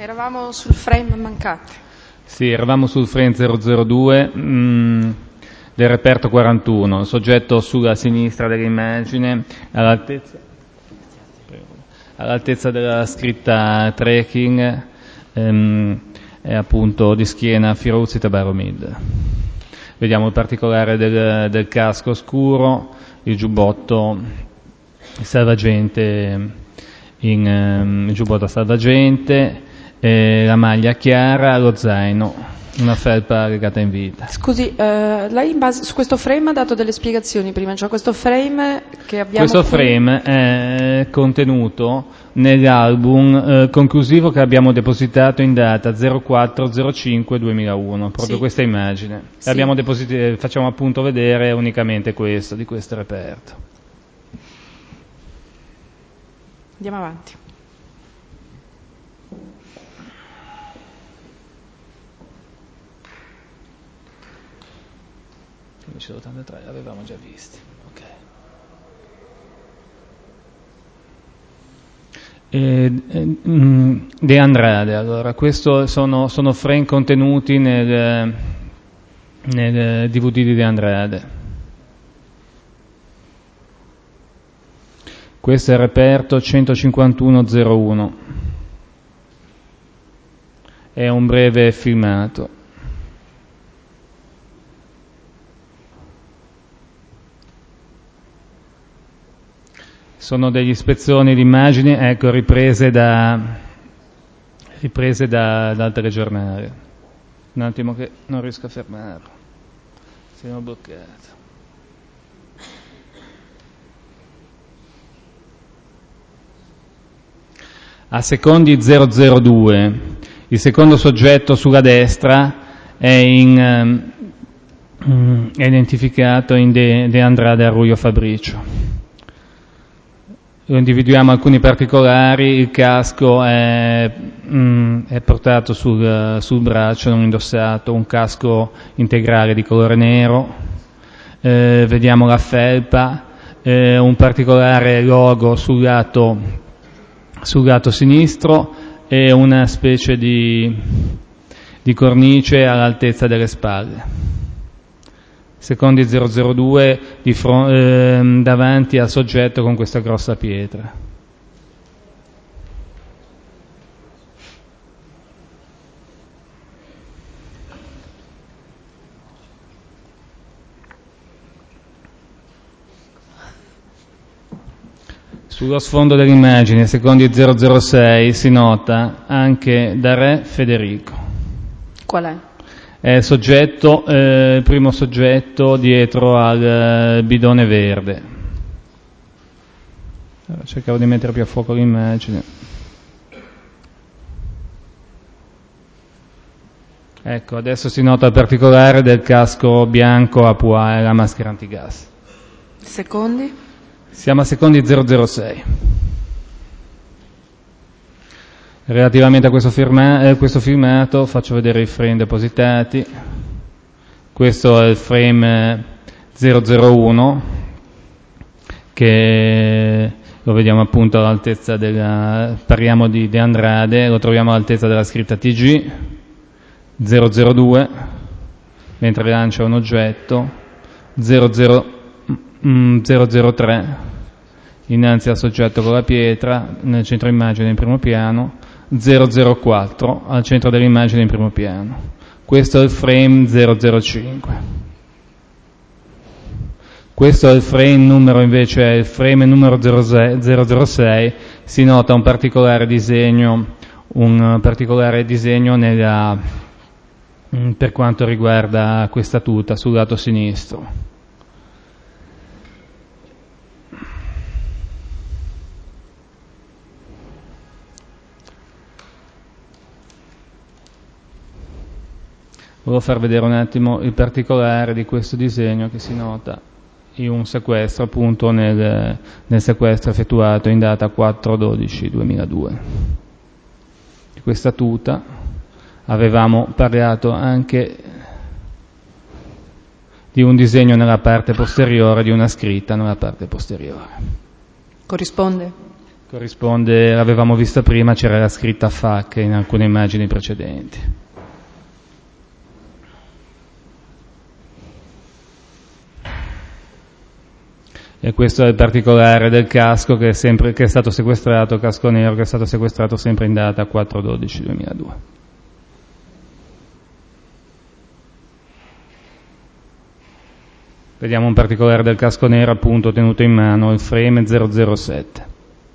Eravamo sul frame mancato. Sì, eravamo sul frame 002 del reperto 41, il soggetto sulla sinistra dell'immagine, all'altezza della scritta tracking, è appunto di schiena Firuzzi Tabaromid. Vediamo il particolare del casco scuro, il giubbotto salvagente il giubbotto salvagente, la maglia chiara, lo zaino, una felpa legata in vita. Scusi, lei in base su questo frame ha dato delle spiegazioni prima, cioè questo frame che abbiamo Questo frame è contenuto nell'album conclusivo che abbiamo depositato in data 04/05/2001, proprio sì. Questa immagine. Sì. Facciamo appunto vedere unicamente questo, di questo reperto. Andiamo avanti. l'83 l'avevamo già visti. Ok. De Andrade, allora, questo sono frame contenuti nel DVD di De Andrade. Questo è il reperto 15101. È un breve filmato. Sono degli ispezioni di immagini, ecco, riprese da dal telegiornale. Un attimo che non riesco a fermarlo. Siamo bloccati. A secondi 002, il secondo soggetto sulla destra è identificato in De Andrade Arroyo Fabricio. Lo individuiamo alcuni particolari, il casco è portato sul braccio, non indossato, un casco integrale di colore nero, vediamo la felpa, un particolare logo sul lato sinistro e una specie di cornice all'altezza delle spalle. Secondi 002 davanti al soggetto con questa grossa pietra. Sullo sfondo dell'immagine, secondi 006, si nota anche da Re Federico. Qual è? È il primo soggetto dietro al bidone verde. Allora, cercavo di mettere più a fuoco l'immagine. Ecco, adesso si nota il particolare del casco bianco a pois e la maschera antigas. Secondi? Siamo a secondi 006. Relativamente a questo filmato faccio vedere i frame depositati. Questo è il frame 001 che lo vediamo appunto all'altezza parliamo di De Andrade, lo troviamo all'altezza della scritta TG 002 mentre lancia un oggetto 003 innanzi al soggetto con la pietra nel centro immagine in primo piano, 004 al centro dell'immagine in primo piano. Questo è il frame 005. Questo è il frame numero, invece è il frame numero 006, si nota un particolare disegno per quanto riguarda questa tuta sul lato sinistro. Volevo far vedere un attimo il particolare di questo disegno che si nota in un sequestro, appunto nel sequestro effettuato in data 4/12/2002. Di questa tuta avevamo parlato anche di un disegno nella parte posteriore, di una scritta nella parte posteriore. Corrisponde? corrisponde, l'avevamo vista prima, c'era la scritta FAC in alcune immagini precedenti. E questo è il particolare del casco che è stato sequestrato, casco nero che è stato sequestrato sempre in data 4/12/2002. Vediamo un particolare del casco nero, appunto tenuto in mano, il frame 007.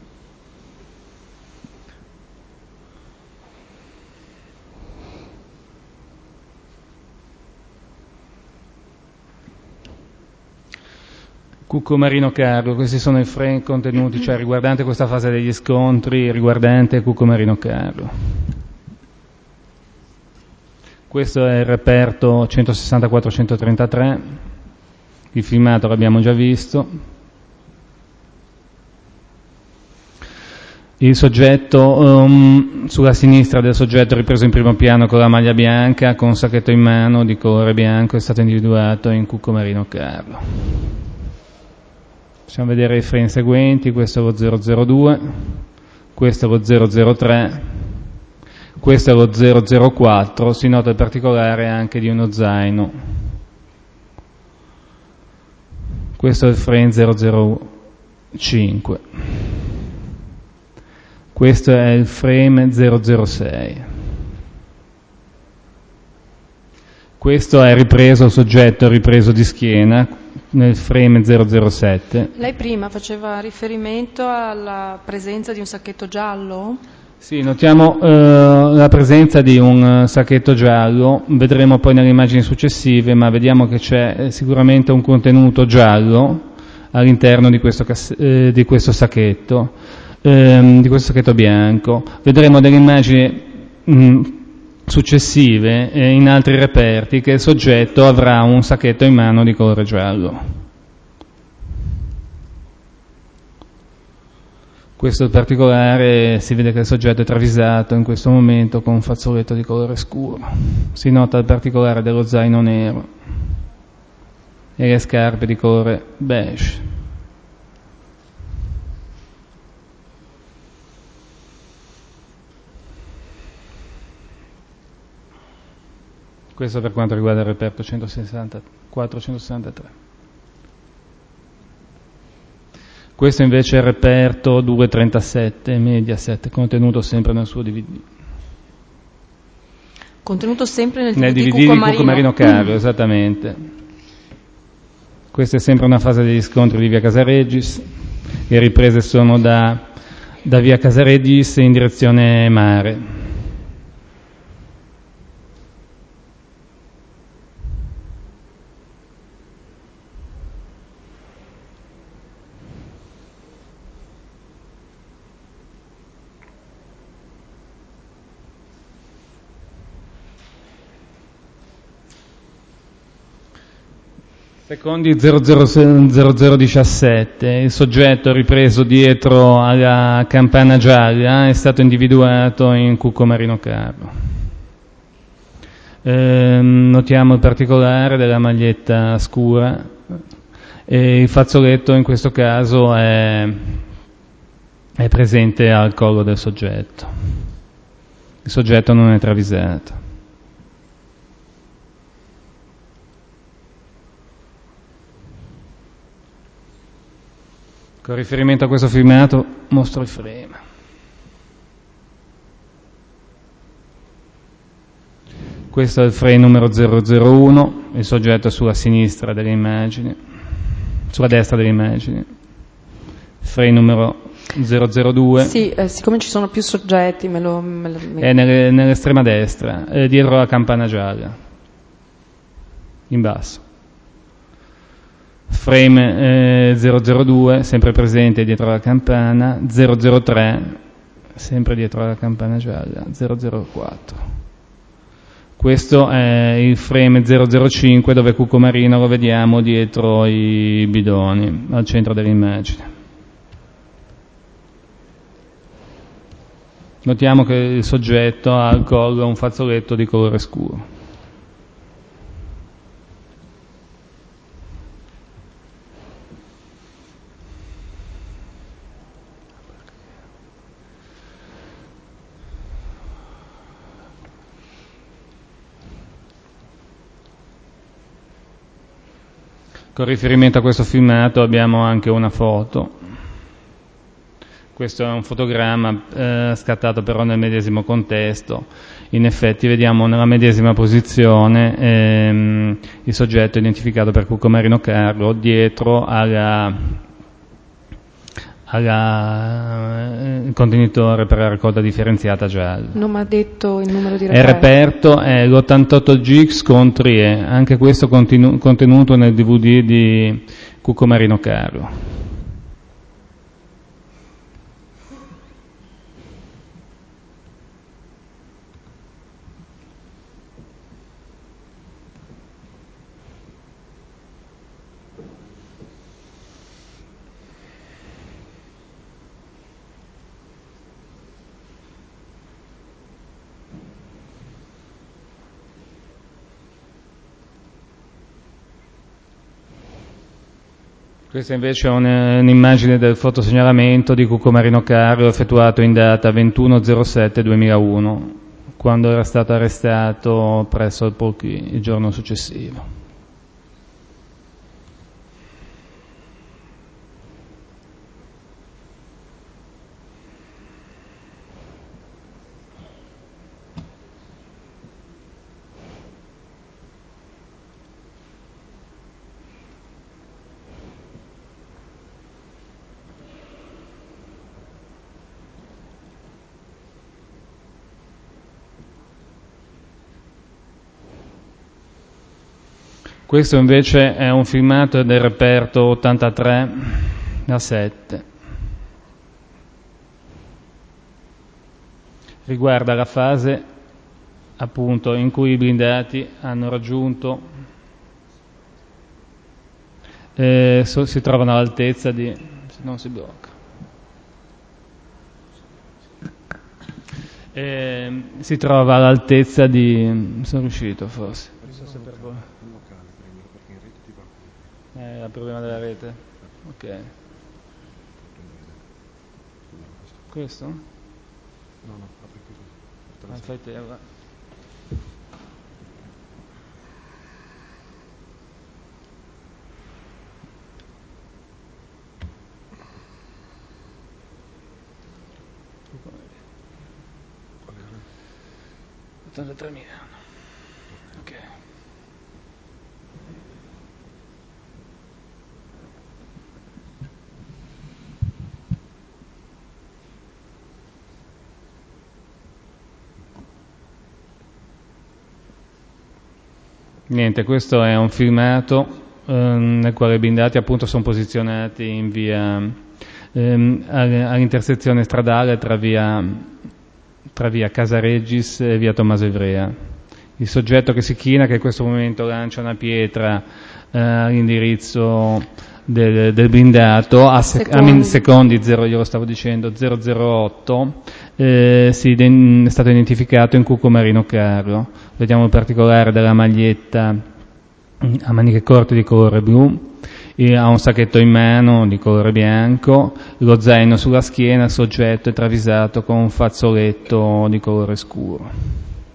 Cucco Marino Carlo, questi sono i frame contenuti, cioè riguardante questa fase degli scontri, riguardante Cucco Marino Carlo. Questo è il reperto 164-133, il filmato l'abbiamo già visto. Il soggetto, sulla sinistra del soggetto ripreso in primo piano con la maglia bianca, con un sacchetto in mano di colore bianco, è stato individuato in Cucco Marino Carlo. Possiamo vedere i frame seguenti, questo è lo 002, questo è lo 003, questo è lo 004, si nota il particolare anche di uno zaino. Questo è il frame 005. Questo è il frame 006. Questo è ripreso, il soggetto è ripreso di schiena nel frame 007. Lei prima faceva riferimento alla presenza di un sacchetto giallo? Sì, notiamo la presenza di un sacchetto giallo, vedremo poi nelle immagini successive, ma vediamo che c'è sicuramente un contenuto giallo all'interno di questo sacchetto, di questo sacchetto bianco. Vedremo delle immagini successive in altri reperti che il soggetto avrà un sacchetto in mano di colore giallo. Questo in particolare, si vede che il soggetto è travisato in questo momento con un fazzoletto di colore scuro. Si nota il particolare dello zaino nero e le scarpe di colore beige. Questo per quanto riguarda il reperto 164-163. Questo invece è il reperto 237 Mediaset, contenuto sempre nel suo DVD. Contenuto sempre nel DVD di Cucco Marino Carlo, esattamente. Questa è sempre una fase degli scontri di via Casaregis. Le riprese sono da via Casaregis in direzione mare. Secondi 0017, il soggetto ripreso dietro alla campana gialla è stato individuato in Cucco Marino Carlo. Notiamo il particolare della maglietta scura e il fazzoletto in questo caso è presente al collo del soggetto. Il soggetto non è travisato. Con riferimento a questo filmato mostro il frame. Questo è il frame numero 001, il soggetto sulla sinistra delle immagini, sulla destra delle immagini. Frame numero 002. Sì, siccome ci sono più soggetti, È nell'estrema destra, dietro la campana gialla, in basso. Frame 002, sempre presente dietro la campana, 003, sempre dietro la campana gialla, 004. Questo è il frame 005 dove Cucco Marino lo vediamo dietro i bidoni, al centro dell'immagine. Notiamo che il soggetto ha al collo un fazzoletto di colore scuro. Con riferimento a questo filmato abbiamo anche una foto. Questo è un fotogramma scattato però nel medesimo contesto. In effetti vediamo nella medesima posizione il soggetto identificato per Cucco Marino Carlo dietro il contenitore per la raccolta differenziata gialla. Non mi ha detto il numero di Il reperto. reperto è l'88GX con Trie, anche questo contenuto nel DVD di Cucco Marino Carlo. Questa invece è un'immagine del fotosegnalamento di Cucco Marino Carlo effettuato in data 21/07/2001, quando era stato arrestato presso il Polchi il giorno successivo. Questo invece è un filmato del reperto 83/7. Riguarda la fase appunto in cui i blindati hanno raggiunto, si trovano all'altezza di, se non si blocca, si trova all'altezza di, sono riuscito forse. Il problema della rete? Ok. Questo? No, apri così. Fai te, va. Qual era? 83.000. Ok. Niente, questo è un filmato nel quale i blindati appunto sono posizionati in via all'intersezione stradale tra via Casa Regis e via Tommaso Ivrea. Il soggetto che si china, che in questo momento lancia una pietra all'indirizzo del blindato a secondi 0, io lo stavo dicendo 008, è stato identificato in Cucco Marino Carlo. Vediamo in particolare della maglietta a maniche corte di colore blu, ha un sacchetto in mano di colore bianco, lo zaino sulla schiena, il soggetto è travisato con un fazzoletto di colore scuro.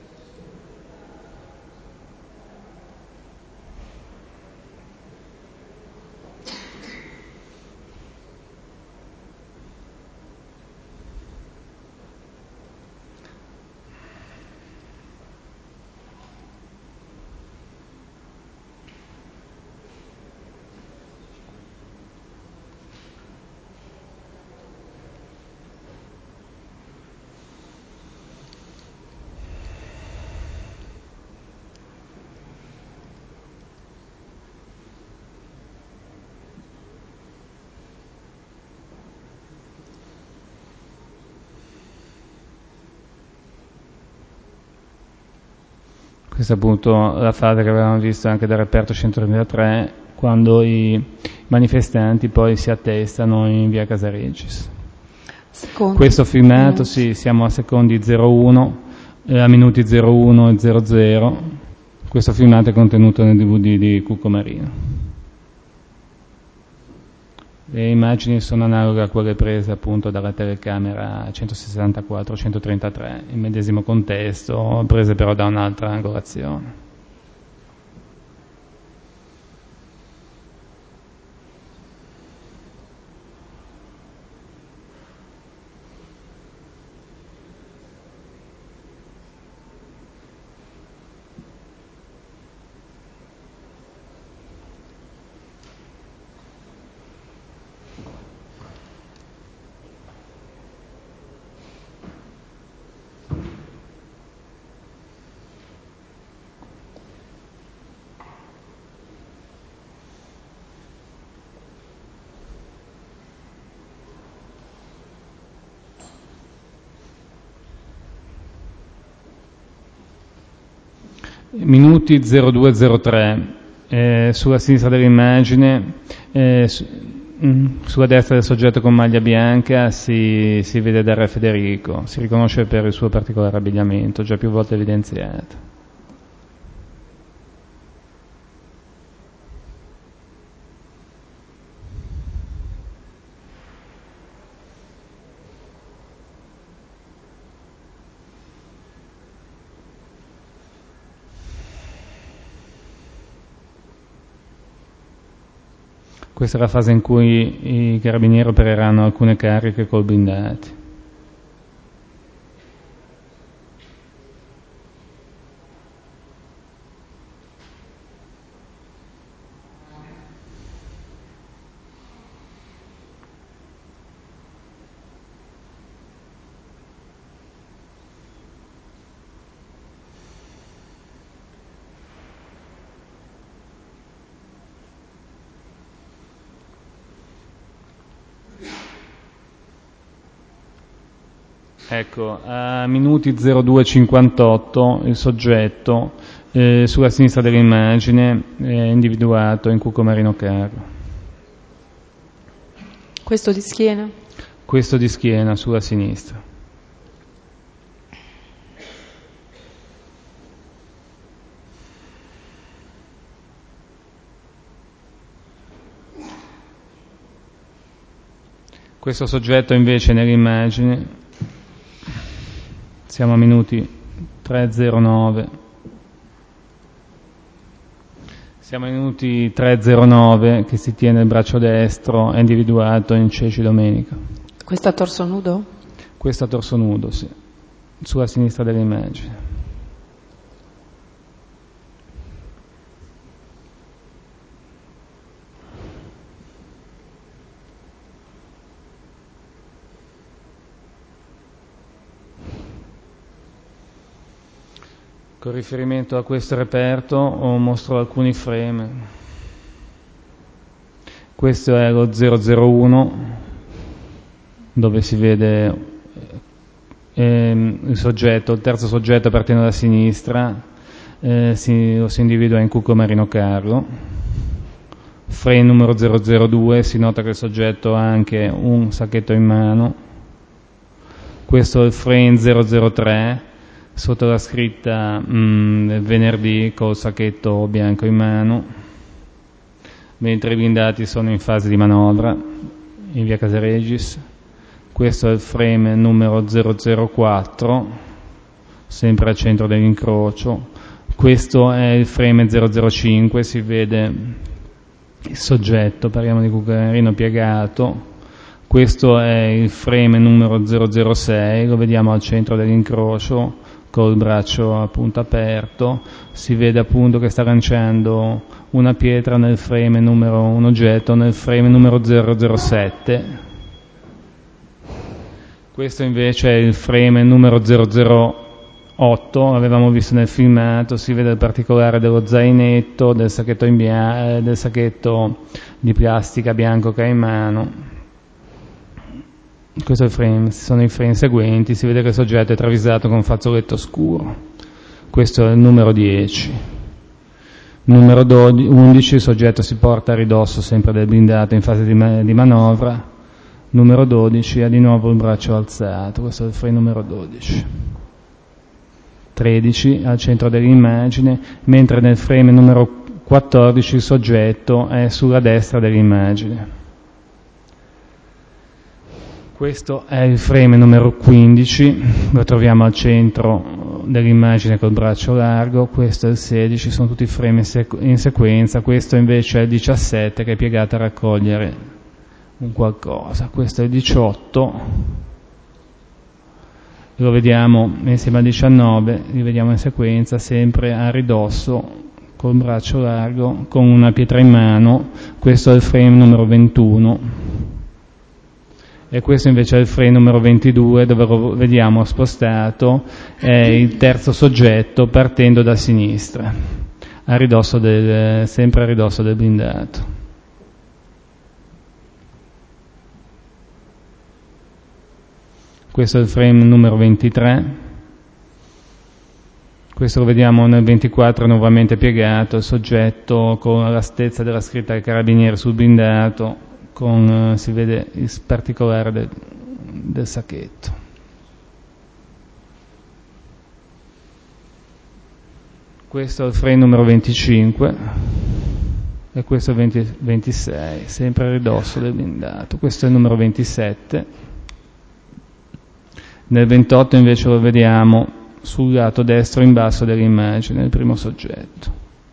Questa è appunto la fase che avevamo visto anche dal reperto 133, quando i manifestanti poi si attestano in via Casa Regis. Questo filmato, sì, siamo a secondi 01, a minuti 01 e 00. Questo filmato è contenuto nel DVD di Cucco Marino. Le immagini sono analoghe a quelle prese appunto dalla telecamera 164-133, il medesimo contesto, prese però da un'altra angolazione. Minuti 0203, sulla sinistra dell'immagine, sulla destra del soggetto con maglia bianca si vede Re Federico, si riconosce per il suo particolare abbigliamento, già più volte evidenziato. Questa è la fase in cui i carabinieri opereranno alcune cariche col blindati. Ecco, a minuti 0258 il soggetto sulla sinistra dell'immagine è individuato in Cucco Marino Carlo. Questo di schiena? Questo di schiena sulla sinistra. Questo soggetto invece nell'immagine, siamo a minuti 309. Siamo a minuti 309 che si tiene il braccio destro, è individuato in Ceci Domenico. Questo a torso nudo? Questo a torso nudo, sì, sulla sinistra dell'immagine. Con riferimento a questo reperto mostro alcuni frame. Questo è lo 001, dove si vede il soggetto, il terzo soggetto partendo da sinistra, lo si individua in Cucco Marino Carlo. Frame numero 002, si nota che il soggetto ha anche un sacchetto in mano. Questo è il frame 003, sotto la scritta venerdì col sacchetto bianco in mano, mentre i blindati sono in fase di manovra in via Casaregis. Questo è il frame numero 004, sempre al centro dell'incrocio. Questo è il frame 005, si vede il soggetto, parliamo di Cucco Marino piegato. Questo è il frame numero 006, lo vediamo al centro dell'incrocio col braccio appunto aperto, si vede appunto che sta lanciando una pietra nel frame numero, un oggetto nel frame numero 007. Questo invece è il frame numero 008, avevamo visto nel filmato, si vede il particolare dello zainetto, del sacchetto di plastica bianco che ha in mano. Questo è il frame, sono i frame seguenti, si vede che il soggetto è travisato con un fazzoletto scuro. Questo è il numero 10. Numero 11, il soggetto si porta a ridosso sempre del blindato in fase di manovra. Numero 12 ha di nuovo il braccio alzato, questo è il frame numero 12. 13 al centro dell'immagine, mentre nel frame numero 14 il soggetto è sulla destra dell'immagine. Questo è il frame numero 15, lo troviamo al centro dell'immagine col braccio largo. Questo è il 16, sono tutti frame in sequenza. Questo invece è il 17 che è piegato a raccogliere un qualcosa. Questo è il 18, lo vediamo insieme al 19, li vediamo in sequenza sempre a ridosso col braccio largo con una pietra in mano. Questo è il frame numero 21. E questo invece è il frame numero 22, dove lo vediamo spostato, è il terzo soggetto partendo da sinistra, sempre a ridosso del blindato. Questo è il frame numero 23, Questo lo vediamo nel 24 nuovamente piegato, il soggetto con la stezza della scritta del carabiniere sul blindato, si vede il particolare del sacchetto. Questo è il frame numero 25 e questo è il 26, sempre a ridosso del blindato. Questo è il numero 27. Nel 28 invece lo vediamo sul lato destro in basso dell'immagine, il primo soggetto.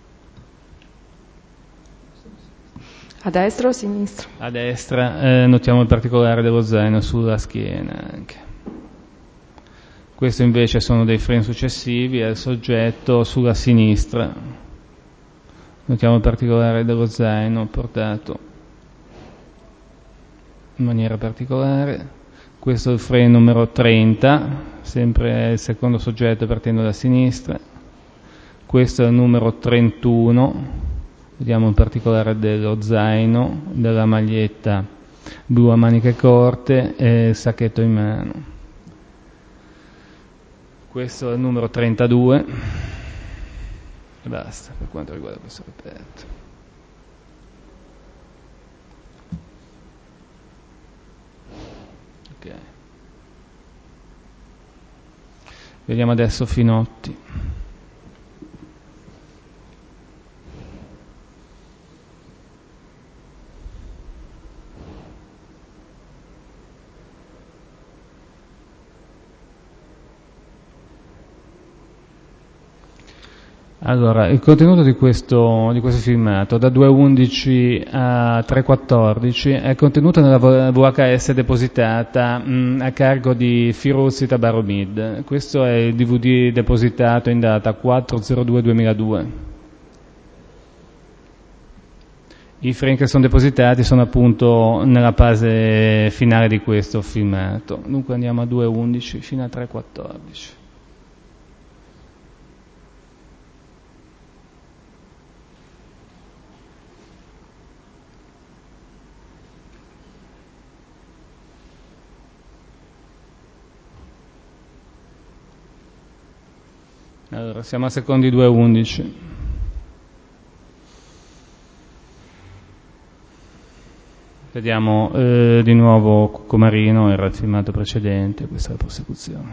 A destra o a sinistra? A destra notiamo il particolare dello zaino sulla schiena anche. Questo invece sono dei frame successivi, è il soggetto sulla sinistra. Notiamo il particolare dello zaino portato in maniera particolare. Questo è il frame numero 30, sempre il secondo soggetto partendo da sinistra. Questo è il numero 31, vediamo il particolare dello zaino, della maglietta blu a maniche corte e il sacchetto in mano. Questo è il numero 32 e basta per quanto riguarda questo reperto. Ok. Vediamo adesso Finotti. Allora, il contenuto di questo filmato, da 2.11 a 3.14, è contenuto nella VHS depositata a cargo di Firuzzi Tabaromid. Questo è il DVD depositato in data 4/02/2002. I frame che sono depositati sono appunto nella fase finale di questo filmato. Dunque andiamo a 2.11 fino a 3.14. Allora, siamo a secondi 2.11. Vediamo di nuovo Comarino, era il filmato precedente, questa è la prosecuzione.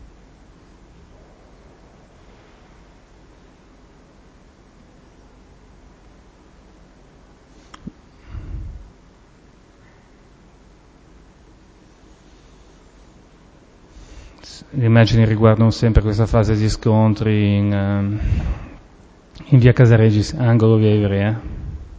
Le immagini riguardano sempre questa fase di scontri in via Casaregis, angolo via Ivrea.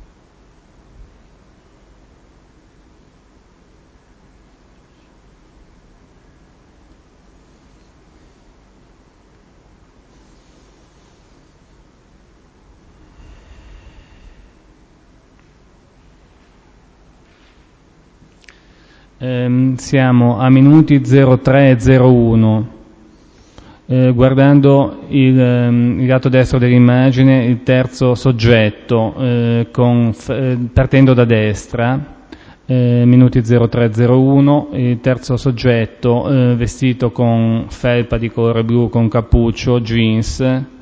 Siamo a minuti 03 e 01. Guardando il lato destro dell'immagine, il terzo soggetto partendo da destra, minuti 03-01, il terzo soggetto vestito con felpa di colore blu con cappuccio, jeans,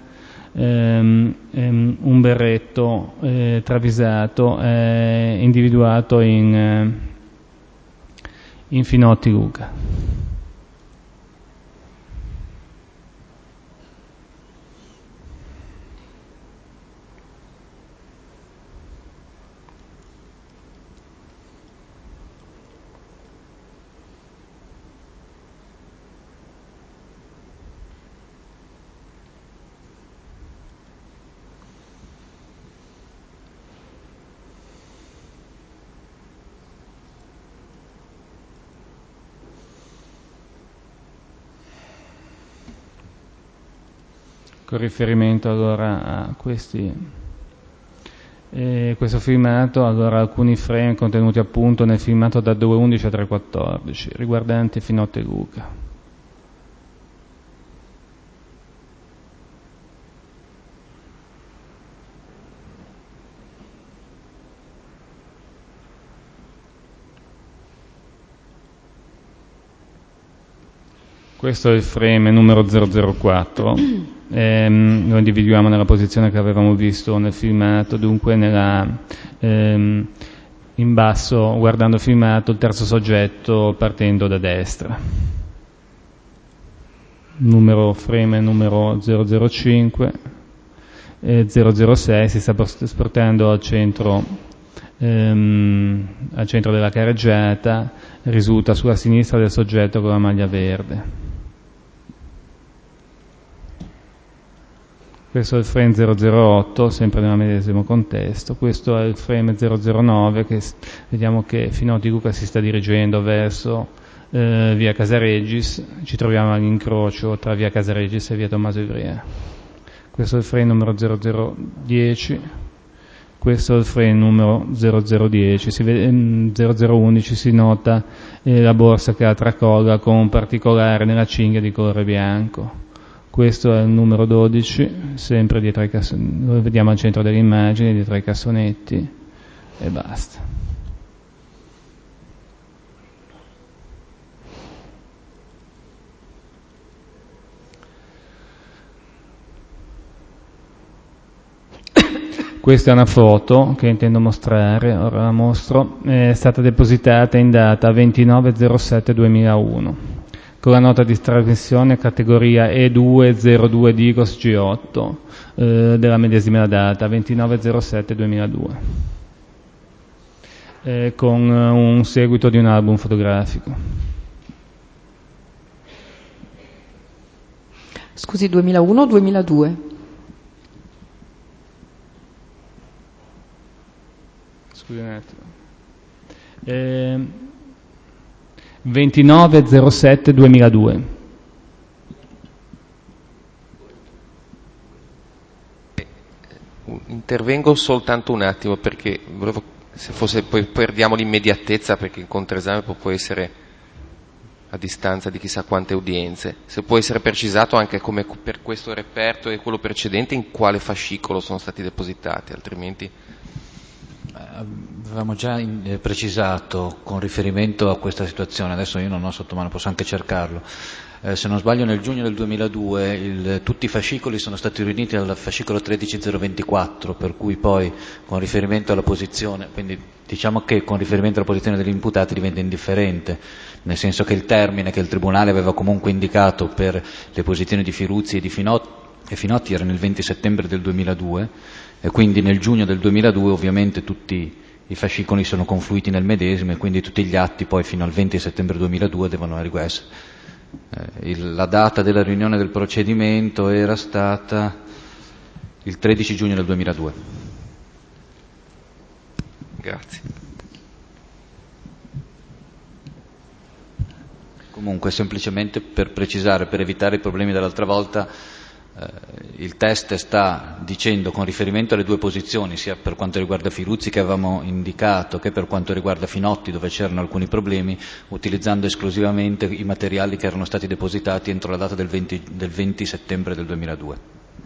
un berretto travisato, individuato in Finotti Luca. Con riferimento allora a questo filmato, allora alcuni frame contenuti appunto nel filmato da 2.11 a 3.14 riguardanti Finotti Luca. Questo è il frame numero 004, lo individuiamo nella posizione che avevamo visto nel filmato, dunque in basso, guardando il filmato, il terzo soggetto partendo da destra. Frame numero 005, 006 si sta spostando al centro della carreggiata, risulta sulla sinistra del soggetto con la maglia verde. Questo è il frame 008, sempre nel medesimo contesto. Questo è il frame 009, che vediamo che Finotti Luca si sta dirigendo verso via Casaregis. Ci troviamo all'incrocio tra via Casaregis e via Tommaso Ivrea. Questo è il frame numero 0010. Questo è il frame numero 0010, 0011 si nota la borsa che ha tracolla con un particolare nella cinghia di colore bianco. Questo è il numero 12, sempre dietro ai cassonetti, lo vediamo al centro dell'immagine, dietro ai cassonetti, e basta. Questa è una foto che intendo mostrare, ora la mostro, è stata depositata in data 29/07/2001. Con la nota di trasmissione categoria E202 Digos G8 della medesima data, 29/07/2002, con un seguito di un album fotografico. Scusi, 2001 o 2002? Scusi un attimo. 29/07/2002. Intervengo soltanto un attimo perché volevo, se fosse, poi perdiamo l'immediatezza, perché il controesame può essere a distanza di chissà quante udienze. Se può essere precisato anche come per questo reperto e quello precedente in quale fascicolo sono stati depositati, altrimenti... Avevamo già precisato con riferimento a questa situazione, adesso io non ho sotto mano, posso anche cercarlo. Se non sbaglio nel giugno del 2002 tutti i fascicoli sono stati riuniti al fascicolo 13024, per cui poi con riferimento alla posizione, quindi diciamo che con riferimento alla posizione degli imputati diventa indifferente, nel senso che il termine che il Tribunale aveva comunque indicato per le posizioni di Firuzzi e di Finotti era nel 20 settembre del 2002, e quindi nel giugno del 2002 ovviamente tutti i fascicoli sono confluiti nel medesimo e quindi tutti gli atti poi fino al 20 settembre 2002 devono essere. La data della riunione del procedimento era stata il 13 giugno del 2002. Grazie. Comunque semplicemente per precisare, per evitare i problemi dell'altra volta, il test sta dicendo con riferimento alle due posizioni, sia per quanto riguarda Firuzzi che avevamo indicato che per quanto riguarda Finotti, dove c'erano alcuni problemi, utilizzando esclusivamente i materiali che erano stati depositati entro la data del 20 settembre del 2002.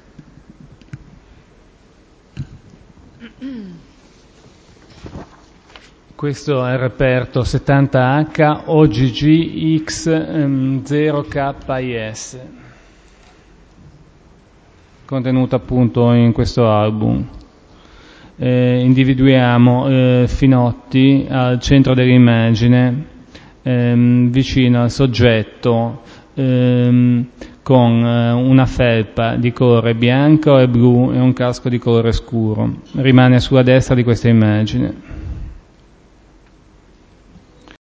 Questo è il reperto 70H OGGX 0KIS, contenuto appunto in questo album. Individuiamo Finotti al centro dell'immagine, vicino al soggetto, con una felpa di colore bianco e blu e un casco di colore scuro. Rimane sulla destra di questa immagine.